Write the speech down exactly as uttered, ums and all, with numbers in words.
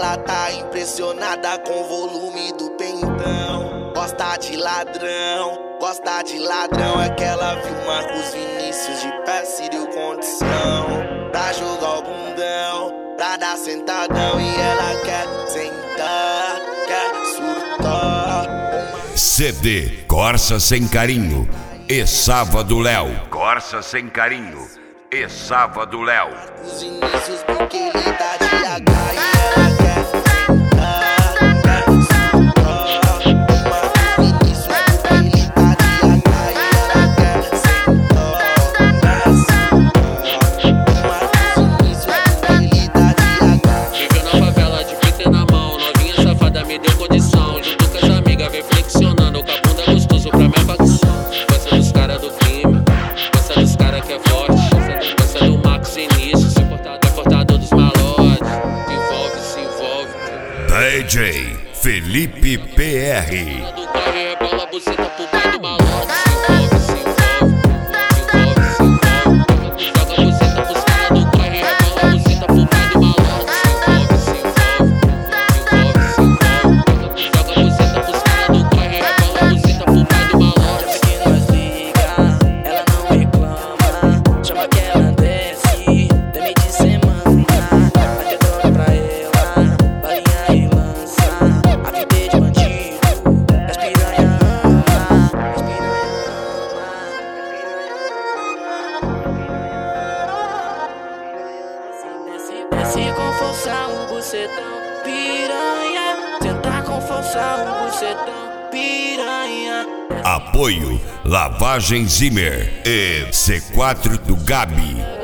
ela tá impressionada com o volume do pentão. Gosta de ladrão, gosta de ladrão. É que ela viu Marcos Vinícius de pé, se deu condição pra jogar o bundão, pra dar sentadão. E ela quer sentar, quer surtar. C D Corsa Sem Carinho e Sábado Léo. Corsa Sem Carinho e Sábado Léo. Os inícios porque ele tá de H e ela quer sentar, quer surtar. Uma início porque ele tá de H e ela quer sentar, quer surtar. Uma início porque ele tá de H. Viveu na favela de fita na mão, novinha safada me deu condição. Junto com as amigas vem flexionando, com a bunda gostoso pra minha facção. Gosta dos caras do crime, gosta dos caras que é forte. Gosta do Marcos Vinícius, se portado é portador dos malotes. Envolve, se envolve. D J Felipe P R. Do carro é bola, buceta pro pai do malote. Se envolve, se envolve. Envolve, se envolve. Joga a buceta pros caras do carro é bola, buceta pro pai do malote. Se envolve, se envolve. Envolve, se envolve. Joga a buceta pros caras do carro é bola, buceta pro pai do malote. Que nós liga, ela não reclama. Chama que ela desce, teme de semana. Vai ter droga pra ela, balinha e lança. A vida é de bandido, as piranha ama, as piranha ama. Desce, desce com força o bucetão, piranha. Sentar com força o bucetão, piranha. Apoio Lavagem Zimmer e C quatro do Gabi.